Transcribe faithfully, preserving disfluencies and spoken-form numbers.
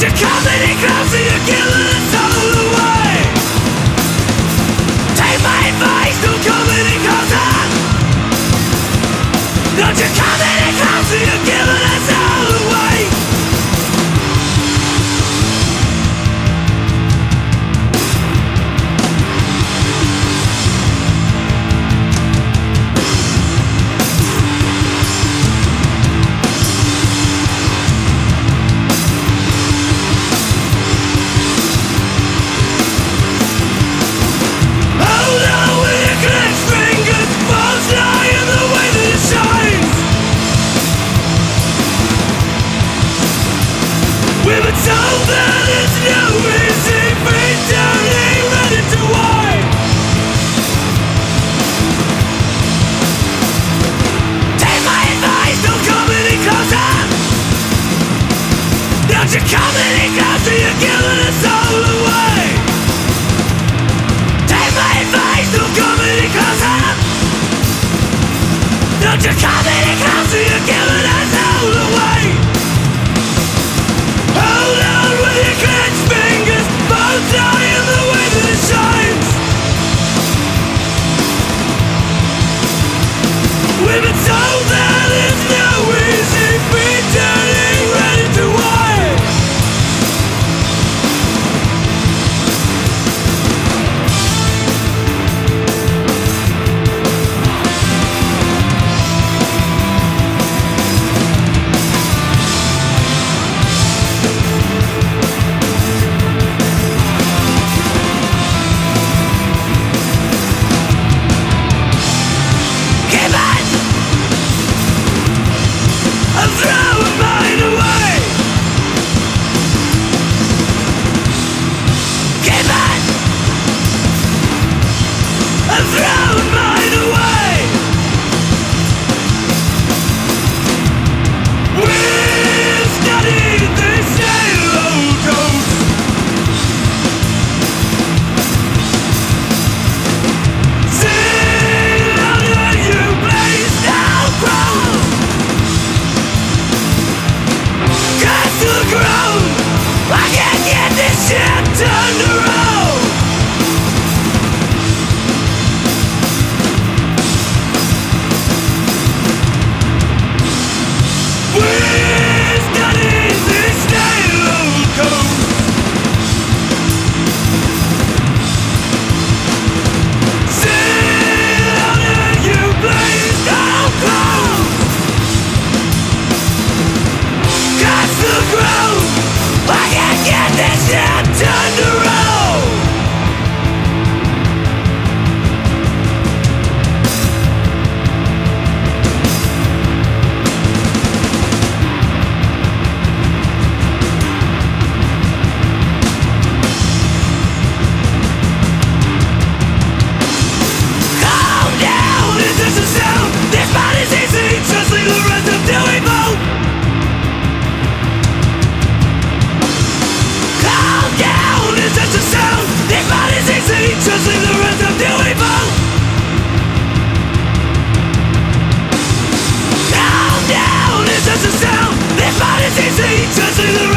you come any closer, you're giving us all away. Take my advice, don't come any closer. Don't you come any closer, you're giving us all away. We've been told that there's no easy free turning red into white. Take my advice, don't come any closer. Don't you come any closer, you're giving us all away. Take my advice, don't come any closer. Don't you come any closer, you're giving us all away. Hold on with your clenched fingers, both die in the way that it shines. We've been told that there's no easy free turning red into white. I'm throwing mine away. Keep it. I'm throwing mine away. We're studying this old coast. Sing under you blaze down crows. Got to the ground, I can't get this shit turned around. We're studying this old coast. Sit down and you blaze down close. Got to the ground, I can't get this shit turned around. Calm down, it doesn't sound this body's easy, just leave the rest of doing both. Calm down, it's just a sound. This body's easy, just leave the rest of doing both. Calm down, it's just a sound. This body's easy, just leave the